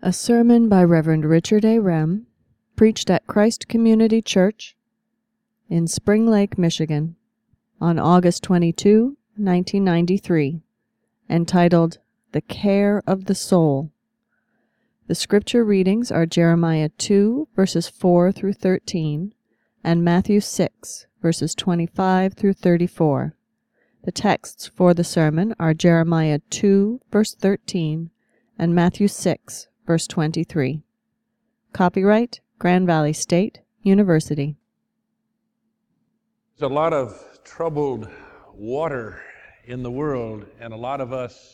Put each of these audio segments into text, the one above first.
A sermon by Reverend Richard A. Rem, preached at Christ Community Church in Spring Lake, Michigan, on August 22, 1993, entitled The Care of the Soul. The scripture readings are Jeremiah 2, verses 4 through 13, and Matthew 6, verses 25 through 34. The texts for the sermon are Jeremiah 2, verse 13, and Matthew 6, verse 23. Copyright Grand Valley State University. There's a lot of troubled water in the world, and a lot of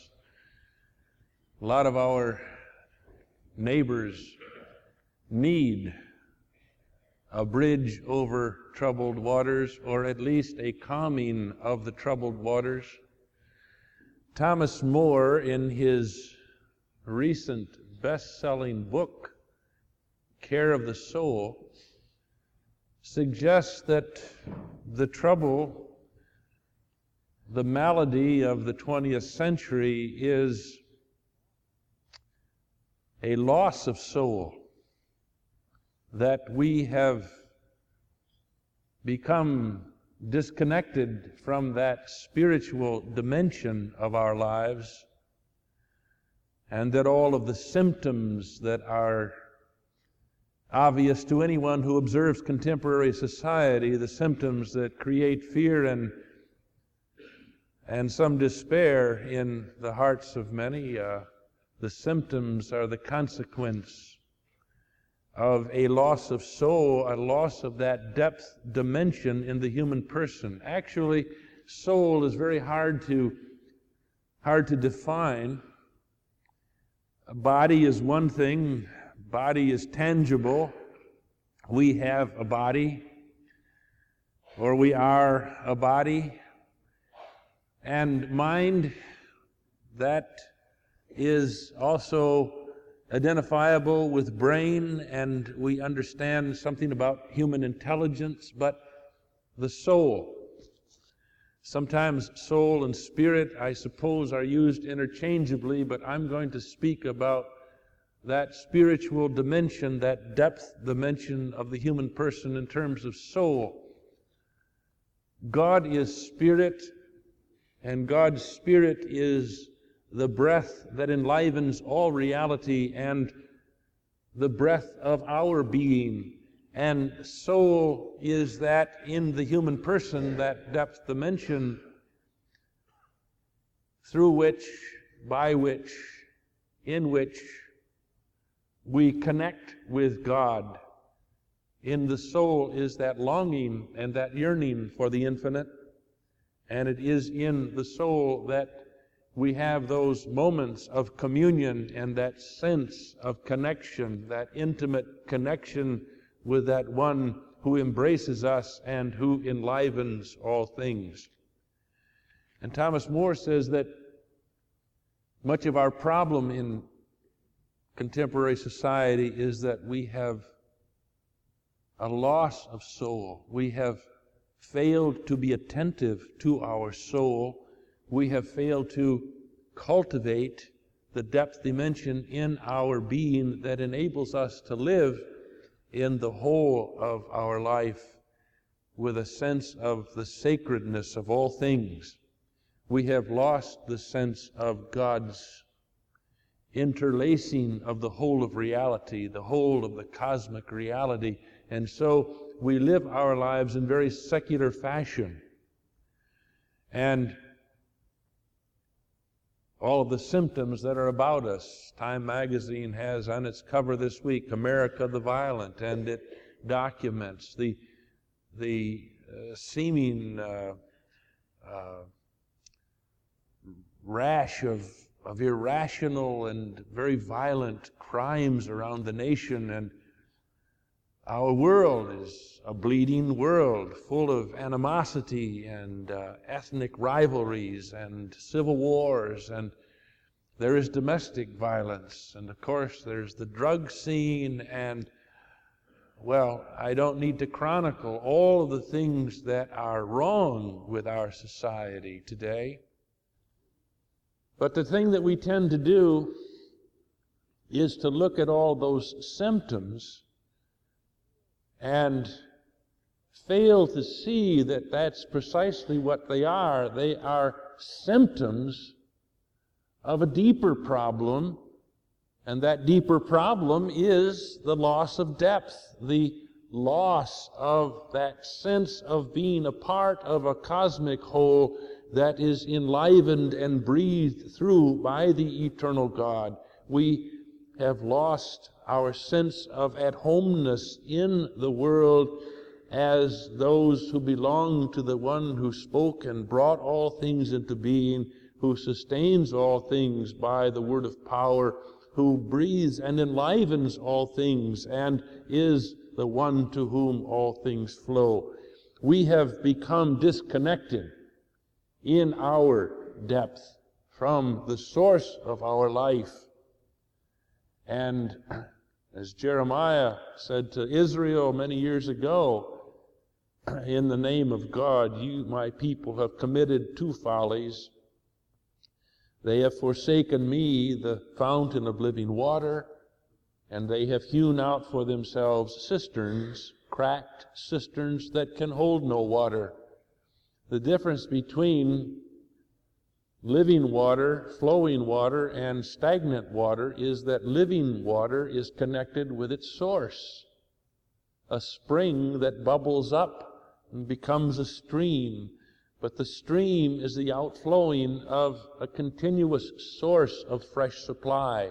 our neighbors need a bridge over troubled waters, or at least a calming of the troubled waters. Thomas More, in his recent best-selling book, Care of the Soul, suggests that the trouble, the malady of the 20th century is a loss of soul, that we have become disconnected from that spiritual dimension of our lives, and that all of the symptoms that are obvious to anyone who observes contemporary society, the symptoms that create fear and some despair in the hearts of many, the symptoms are the consequence of a loss of soul, a loss of that depth dimension in the human person. Actually, soul is very hard to define. A body is one thing. Body is tangible. We have a body, or we are a body. And mind, that is also identifiable with brain, and we understand something about human intelligence, but the soul. Sometimes soul and spirit, I suppose, are used interchangeably, but I'm going to speak about that spiritual dimension, that depth dimension of the human person in terms of soul. God is spirit, and God's spirit is the breath that enlivens all reality and the breath of our being. And soul is that in the human person, that depth dimension through which, by which, in which we connect with God. In the soul is that longing and that yearning for the infinite, and it is in the soul that we have those moments of communion and that sense of connection, that intimate connection with that one who embraces us and who enlivens all things. And Thomas More says that much of our problem in contemporary society is that we have a loss of soul. We have failed to be attentive to our soul. We have failed to cultivate the depth dimension in our being that enables us to live in the whole of our life with a sense of the sacredness of all things. We have lost the sense of God's interlacing of the whole of reality, the whole of the cosmic reality, and so we live our lives in very secular fashion. And all of the symptoms that are about us. Time magazine has on its cover this week, America the Violent, and it documents the seeming rash of irrational and very violent crimes around the nation. And our world is a bleeding world full of animosity and ethnic rivalries and civil wars, and there is domestic violence, and of course there's the drug scene, and well, I don't need to chronicle all of the things that are wrong with our society today. But the thing that we tend to do is to look at all those symptoms and fail to see that that's precisely what they are. They are symptoms of a deeper problem, and that deeper problem is the loss of depth, the loss of that sense of being a part of a cosmic whole that is enlivened and breathed through by the eternal God. We have lost our sense of at-homeness in the world as those who belong to the one who spoke and brought all things into being, who sustains all things by the word of power, who breathes and enlivens all things, and is the one to whom all things flow. We have become disconnected in our depth from the source of our life. And as Jeremiah said to Israel many years ago, in the name of God, you, my people, have committed two follies. They have forsaken me, the fountain of living water, and they have hewn out for themselves cisterns, cracked cisterns that can hold no water. The difference between living water, flowing water, and stagnant water is that living water is connected with its source, a spring that bubbles up and becomes a stream. But the stream is the outflowing of a continuous source of fresh supply.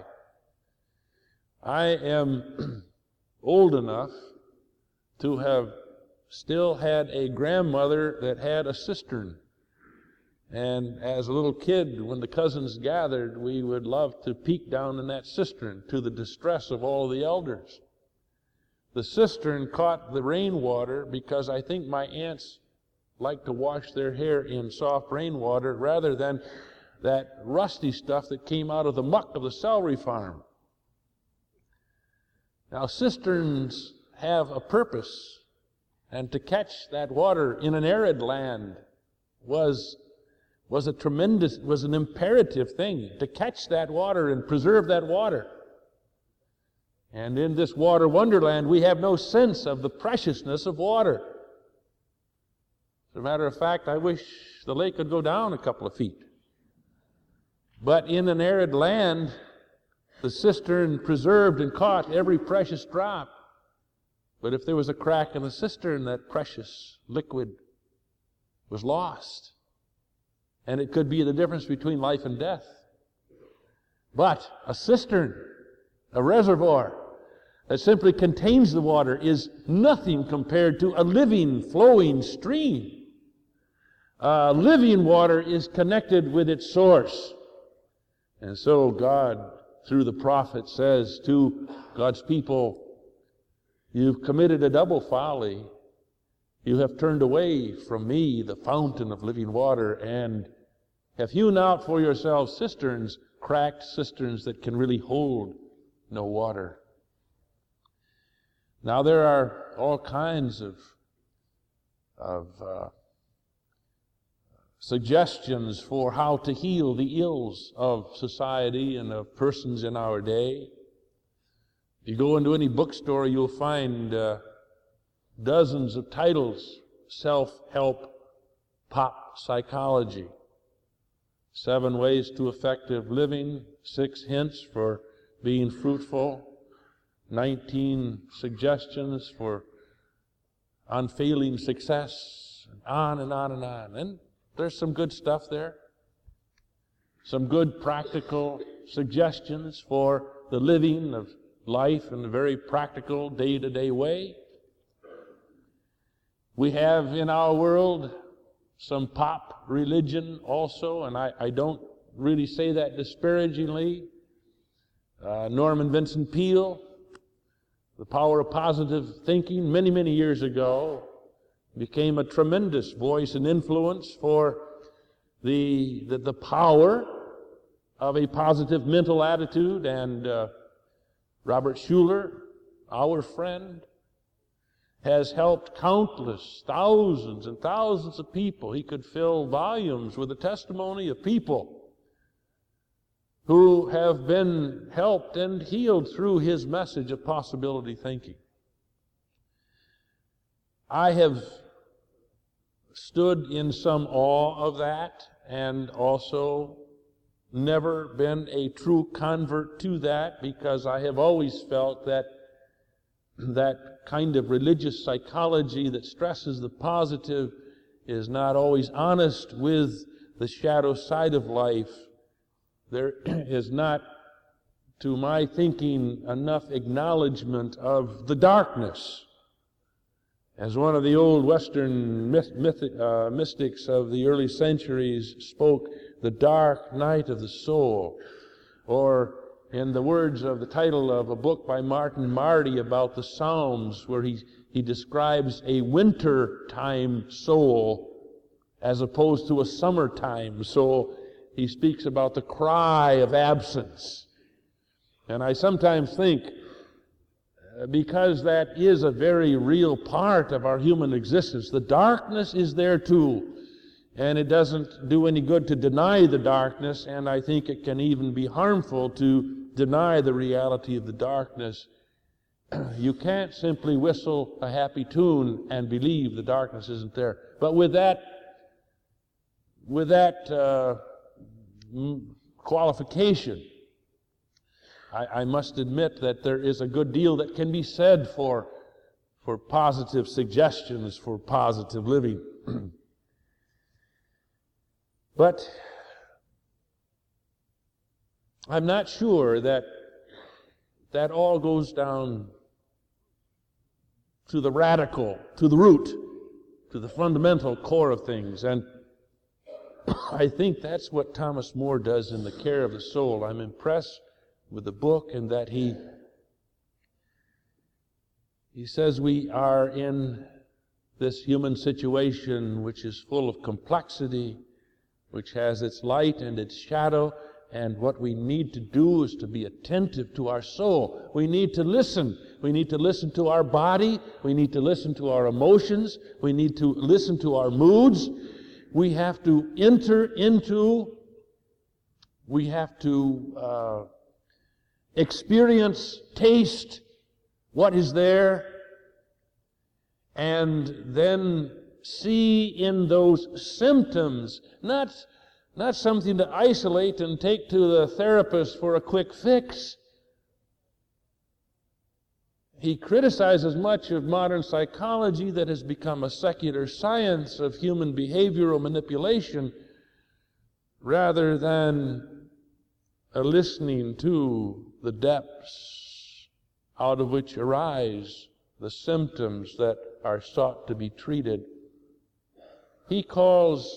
I am old enough to have still had a grandmother that had a cistern. And as a little kid, when the cousins gathered, we would love to peek down in that cistern to the distress of all the elders. The cistern caught the rainwater because I think my aunts like to wash their hair in soft rainwater rather than that rusty stuff that came out of the muck of the celery farm. Now, cisterns have a purpose, and to catch that water in an arid land was an imperative thing, to catch that water and preserve that water. And in this water wonderland, we have no sense of the preciousness of water. As a matter of fact, I wish the lake could go down a couple of feet. But in an arid land, the cistern preserved and caught every precious drop. But if there was a crack in the cistern, that precious liquid was lost. And it could be the difference between life and death. But a cistern, a reservoir that simply contains the water, is nothing compared to a living, flowing stream. Living water is connected with its source. And so God, through the prophet, says to God's people, you've committed a double folly. You have turned away from me, the fountain of living water, and have hewn out for yourselves cisterns, cracked cisterns that can really hold no water. Now there are all kinds of suggestions for how to heal the ills of society and of persons in our day. If you go into any bookstore, you'll find dozens of titles: self-help, pop psychology, 7 ways to effective living, 6 hints for being fruitful, 19 suggestions for unfailing success, and on and on and on. And there's some good stuff there. Some good practical suggestions for the living of life in a very practical, day-to-day way. We have in our world some pop religion also, and I don't really say that disparagingly. Norman Vincent Peale, The Power of Positive Thinking, many, many years ago, became a tremendous voice and influence for the power of a positive mental attitude. And Robert Schuller, our friend, has helped countless, thousands and thousands of people. He could fill volumes with the testimony of people who have been helped and healed through his message of possibility thinking. I have stood in some awe of that, and also never been a true convert to that, because I have always felt that kind of religious psychology that stresses the positive is not always honest with the shadow side of life. There is not, to my thinking, enough acknowledgement of the darkness. As one of the old Western mystics of the early centuries spoke, the dark night of the soul. Or in the words of the title of a book by Martin Marty about the Psalms, where he describes a wintertime soul as opposed to a summertime soul. He speaks about the cry of absence. And I sometimes think, because that is a very real part of our human existence, the darkness is there too. And it doesn't do any good to deny the darkness, and I think it can even be harmful to deny the reality of the darkness. You can't simply whistle a happy tune and believe the darkness isn't there. But with that qualification, I must admit that there is a good deal that can be said for positive suggestions, for positive living. But I'm not sure that all goes down to the radical, to the root, to the fundamental core of things. And I think that's what Thomas More does in The Care of the Soul. I'm impressed with the book, and that he says we are in this human situation which is full of complexity, which has its light and its shadow, and what we need to do is to be attentive to our soul. We need to listen. We need to listen to our body. We need to listen to our emotions. We need to listen to our moods. We have to experience, taste what is there, and then see in those symptoms, not something to isolate and take to the therapist for a quick fix. He criticizes much of modern psychology that has become a secular science of human behavioral manipulation, rather than listening to the depths out of which arise the symptoms that are sought to be treated. He calls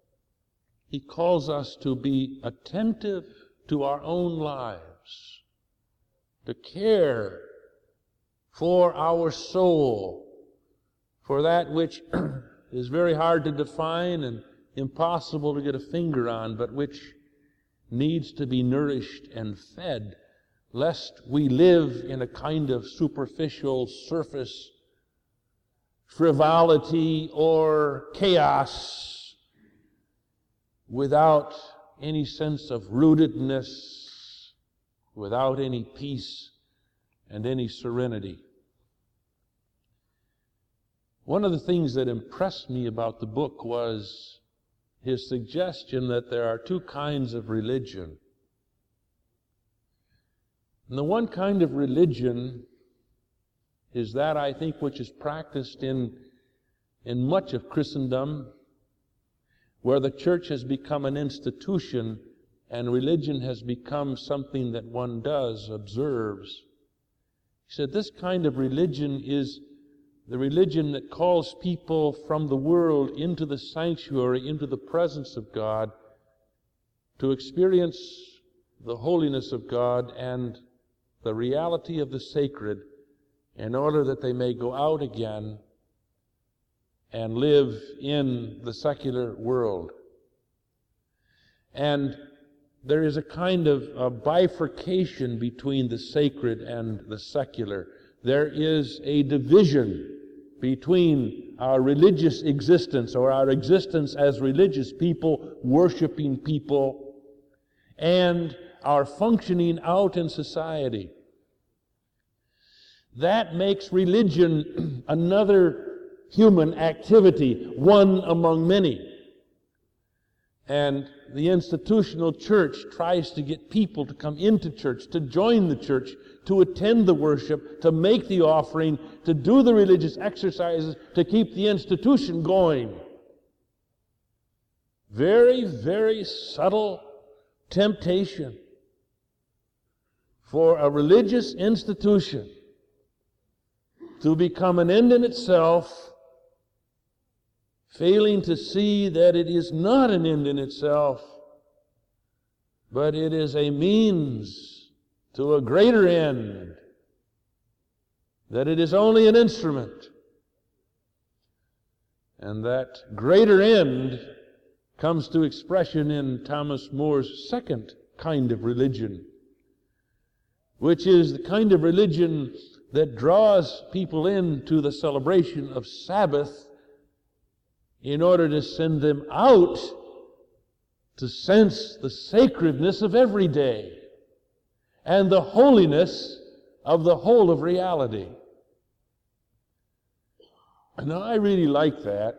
us to be attentive to our own lives, to care for our soul, for that which is very hard to define and impossible to get a finger on, but which needs to be nourished and fed, lest we live in a kind of superficial surface frivolity or chaos without any sense of rootedness, without any peace and any serenity. One of the things that impressed me about the book was his suggestion that there are two kinds of religion. And the one kind of religion is that, I think, which is practiced in much of Christendom, where the church has become an institution and religion has become something that one does, observes. He said this kind of religion is the religion that calls people from the world into the sanctuary, into the presence of God, to experience the holiness of God and the reality of the sacred, in order that they may go out again and live in the secular world. And there is a kind of a bifurcation between the sacred and the secular. There is a division between our religious existence, or our existence as religious people, worshiping people, and our functioning out in society. That makes religion another human activity, one among many. And the institutional church tries to get people to come into church, to join the church, to attend the worship, to make the offering, to do the religious exercises, to keep the institution going. Very, very subtle temptation for a religious institution to become an end in itself, failing to see that it is not an end in itself, but it is a means to a greater end, that it is only an instrument. And that greater end comes to expression in Thomas More's second kind of religion, which is the kind of religion that draws people into the celebration of Sabbath in order to send them out to sense the sacredness of every day and the holiness of the whole of reality. Now, I really like that.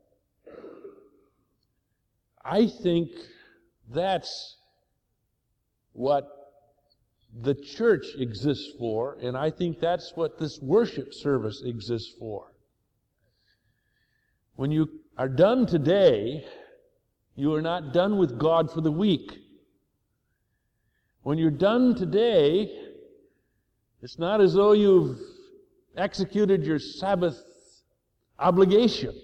I think that's what the church exists for, and I think that's what this worship service exists for. When you are done today, you are not done with God for the week. When you're done today, it's not as though you've executed your Sabbath obligation.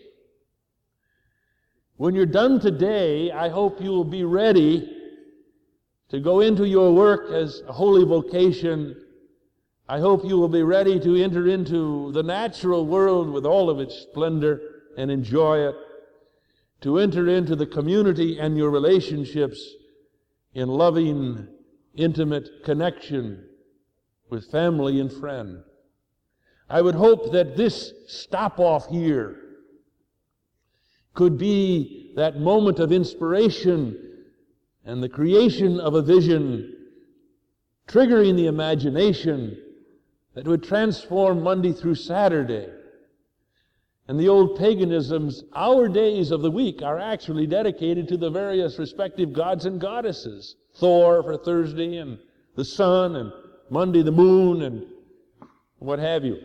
When you're done today, I hope you will be ready to go into your work as a holy vocation. I hope you will be ready to enter into the natural world with all of its splendor and enjoy it, to enter into the community and your relationships in loving, intimate connection with family and friend. I would hope that this stop-off here could be that moment of inspiration and the creation of a vision, triggering the imagination that would transform Monday through Saturday. And the old paganisms, our days of the week are actually dedicated to the various respective gods and goddesses. Thor for Thursday, and the sun, and Monday the moon, and what have you.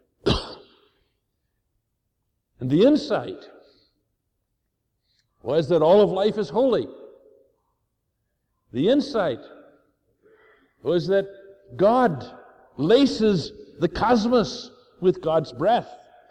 And the insight was that all of life is holy. The insight was that God laces the cosmos with God's breath.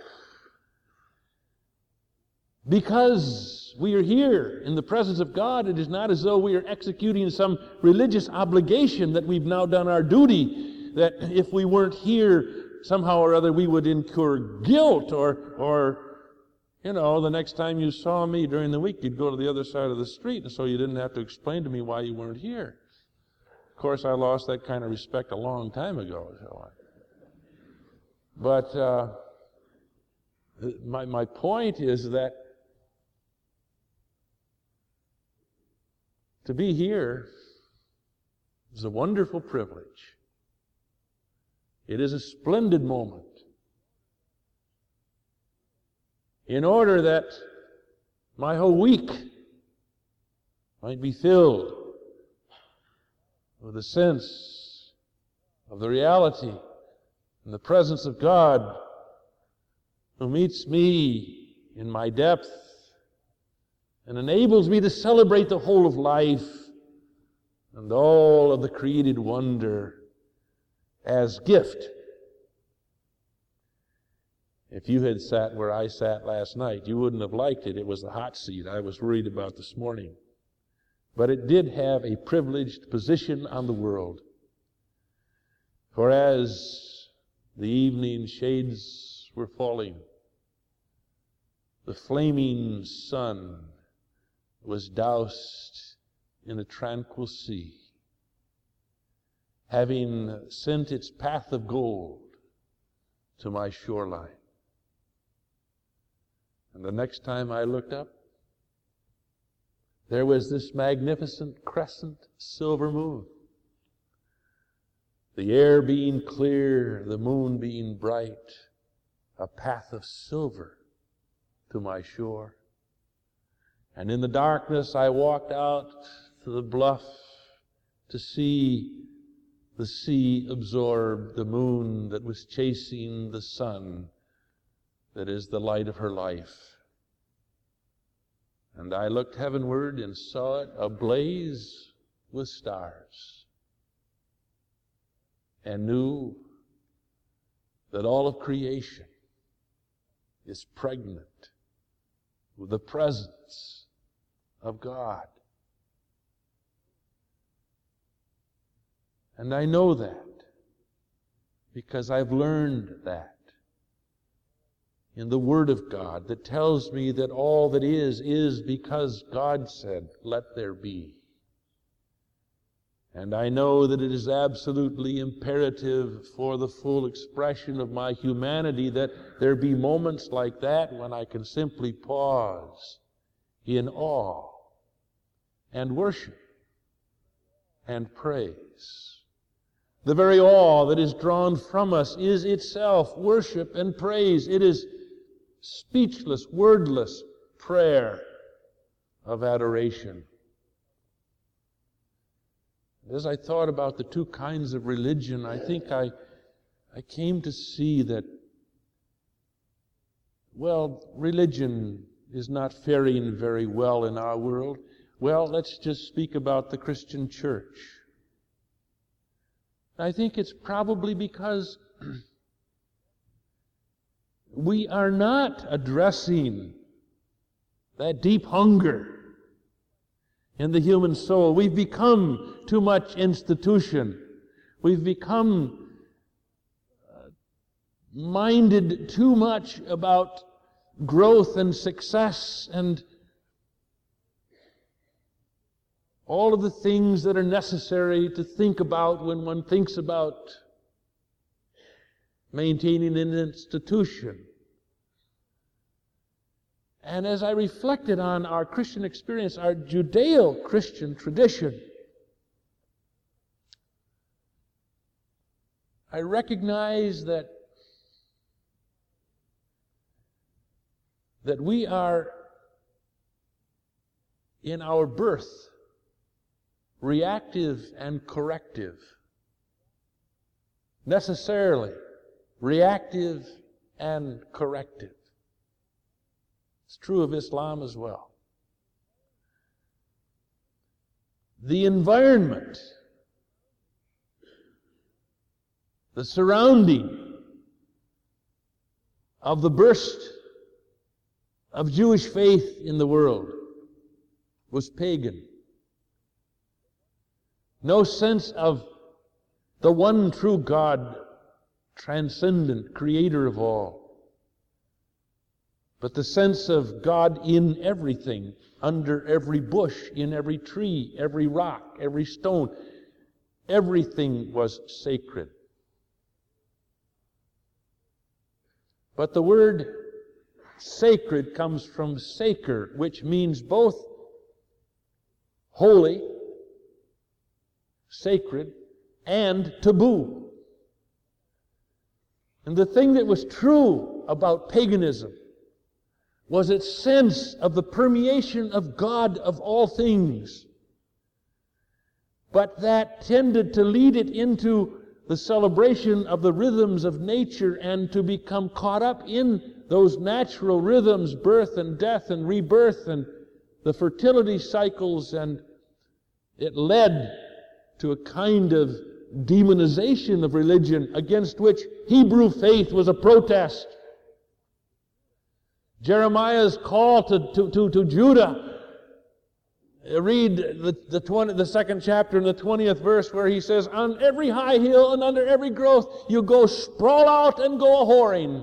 Because we are here in the presence of God, it is not as though we are executing some religious obligation that we've now done our duty, that if we weren't here, somehow or other we would incur guilt, or the next time you saw me during the week, you'd go to the other side of the street, and so you didn't have to explain to me why you weren't here. Of course, I lost that kind of respect a long time ago. But my point is that to be here is a wonderful privilege. It is a splendid moment. In order that my whole week might be filled with a sense of the reality and the presence of God, who meets me in my depth and enables me to celebrate the whole of life and all of the created wonder as gift. If you had sat where I sat last night, you wouldn't have liked it. It was the hot seat I was worried about this morning. But it did have a privileged position on the world. For as the evening shades were falling, the flaming sun was doused in a tranquil sea, having sent its path of gold to my shoreline. And the next time I looked up, there was this magnificent crescent silver moon the air being clear, the moon being bright, a path of silver to my shore. And in the darkness I walked out to the bluff to see the sea absorb the moon that was chasing the sun that is the light of her life. And I looked heavenward and saw it ablaze with stars, and knew that all of creation is pregnant with the presence of God. And I know that because I've learned that in the Word of God that tells me that all that is because God said, "Let there be." And I know that it is absolutely imperative for the full expression of my humanity that there be moments like that when I can simply pause in awe and worship and praise. The very awe that is drawn from us is itself worship and praise. It is speechless, wordless prayer of adoration. As I thought about the two kinds of religion, I think I came to see that, well, religion is not faring very well in our world. Well, let's just speak about the Christian church. I think it's probably because we are not addressing that deep hunger in the human soul. We've become too much institution. We've become minded too much about growth and success and all of the things that are necessary to think about when one thinks about maintaining an institution. And as I reflected on our Christian experience, our Judeo-Christian tradition, I recognize that we are in our birth reactive and corrective. Necessarily reactive and corrective. It's true of Islam as well. The environment, the surrounding of the burst of Jewish faith in the world was pagan. No sense of the one true God, transcendent, creator of all. But the sense of God in everything, under every bush, in every tree, every rock, every stone. Everything was sacred. But the word sacred comes from saker, which means both holy, sacred, and taboo. And the thing that was true about paganism was its sense of the permeation of God of all things. But that tended to lead it into the celebration of the rhythms of nature and to become caught up in those natural rhythms, birth and death and rebirth and the fertility cycles, and it led to a kind of demonization of religion against which Hebrew faith was a protest. Jeremiah's call to Judah, read the second chapter and the 20th verse where he says, "On every high hill and under every growth you go sprawl out and go a-whoring."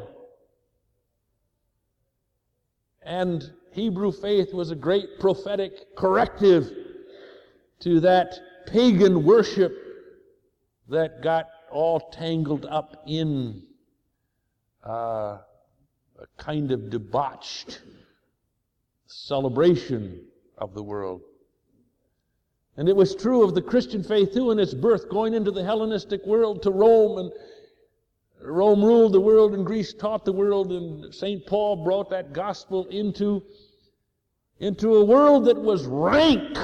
And Hebrew faith was a great prophetic corrective to that pagan worship that got all tangled up in a kind of debauched celebration of the world. And it was true of the Christian faith too in its birth, going into the Hellenistic world to Rome, and Rome ruled the world and Greece taught the world, and St. Paul brought that gospel into a world that was rank.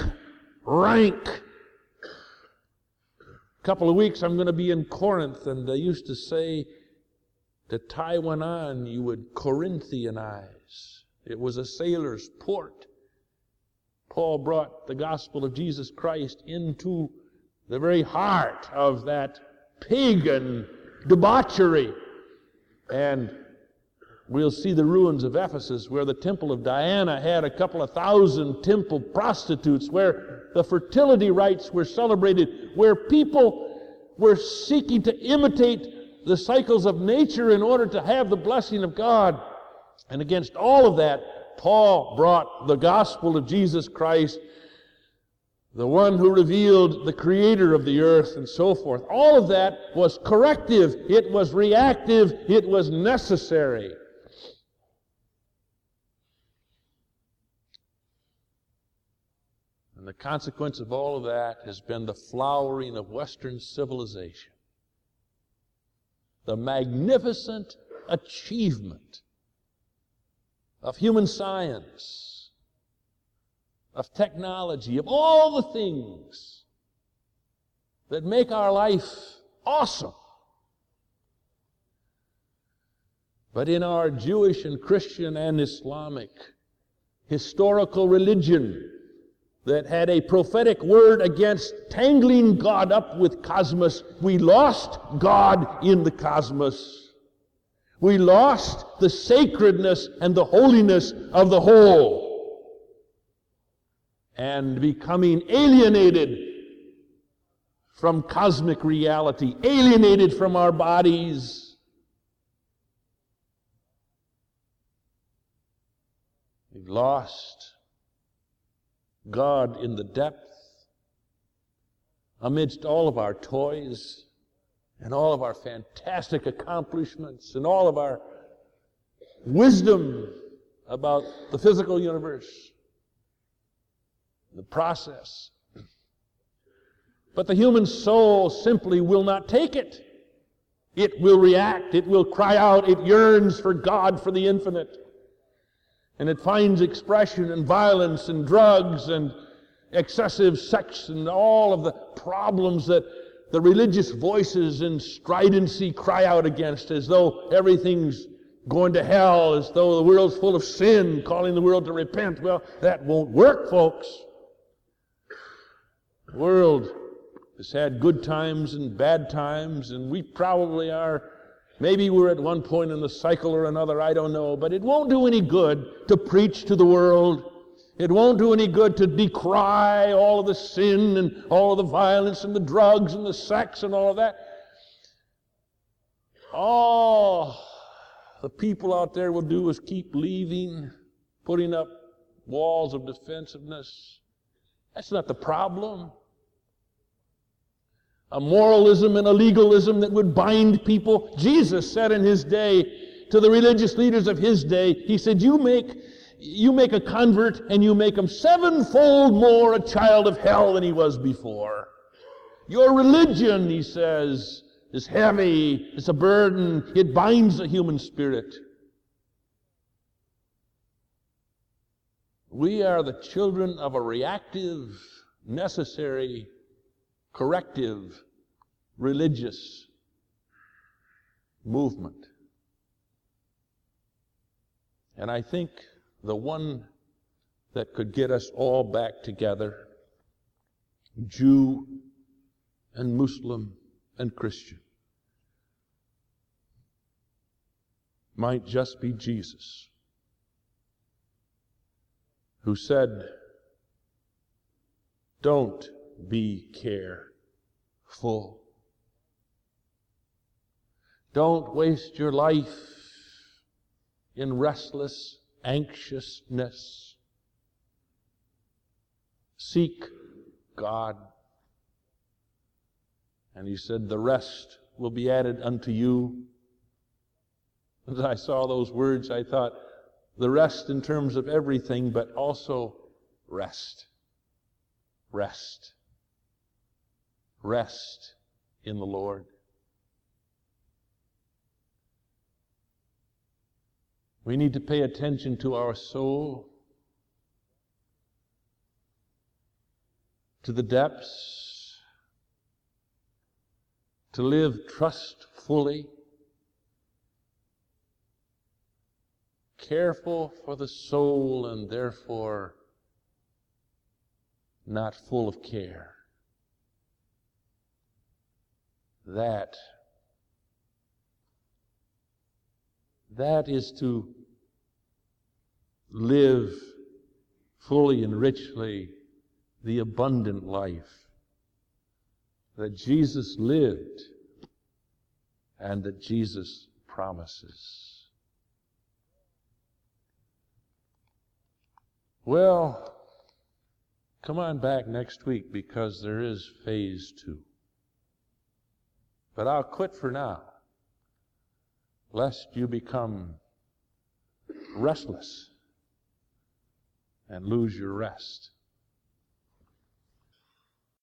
A couple of weeks I'm going to be in Corinth, and they used to say to tie one on, you would Corinthianize. It was a sailor's port. Paul brought the gospel of Jesus Christ into the very heart of that pagan debauchery. And we'll see the ruins of Ephesus, where the temple of Diana had a couple of thousand temple prostitutes, where the fertility rites were celebrated, where people were seeking to imitate the cycles of nature in order to have the blessing of God. And against all of that, Paul brought the gospel of Jesus Christ, the one who revealed the creator of the earth and so forth. All of that was corrective, it was reactive, it was necessary. And the consequence of all of that has been the flowering of Western civilization, the magnificent achievement of human science, of technology, of all the things that make our life awesome. But in our Jewish and Christian and Islamic historical religion that had a prophetic word against tangling God up with cosmos, we lost God in the cosmos. We lost the sacredness and the holiness of the whole. And becoming alienated from cosmic reality, alienated from our bodies, we've lost God in the depth, amidst all of our toys and all of our fantastic accomplishments and all of our wisdom about the physical universe, the process. But the human soul simply will not take it. It will react, it will cry out, it yearns for God, for the infinite. And it finds expression in violence and drugs and excessive sex and all of the problems that the religious voices in stridency cry out against, as though everything's going to hell, as though the world's full of sin, calling the world to repent. Well, that won't work, folks. The world has had good times and bad times, and we probably are. Maybe we're at one point in the cycle or another, I don't know, but it won't do any good to preach to the world. It won't do any good to decry all of the sin and all of the violence and the drugs and the sex and all of that. All the people out there will do is keep leaving, putting up walls of defensiveness. That's not the problem. A moralism and a legalism that would bind people. Jesus said in his day to the religious leaders of his day, he said, you make a convert and you make him sevenfold more a child of hell than he was before. Your religion, he says, is heavy, it's a burden, it binds the human spirit. We are the children of a reactive, necessary, corrective, religious movement. And I think the one that could get us all back together, Jew and Muslim and Christian, might just be Jesus, who said, don't be careful. Don't waste your life in restless anxiousness. Seek God. And he said, the rest will be added unto you. As I saw those words, I thought, the rest in terms of everything, but also rest. Rest. rest in the Lord. We need to pay attention to our soul, to the depths, to live trustfully, careful for the soul and therefore not full of care. That is to live fully and richly the abundant life that Jesus lived and that Jesus promises. Well, come on back next week because there is phase 2. But I'll quit for now, lest you become restless and lose your rest.